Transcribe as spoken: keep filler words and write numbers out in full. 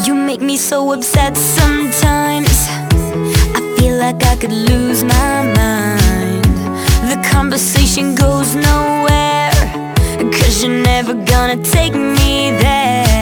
You make me so upset sometimes. I feel like I could lose my mind. The conversation goes nowhere, 'cause you're never gonna take me there.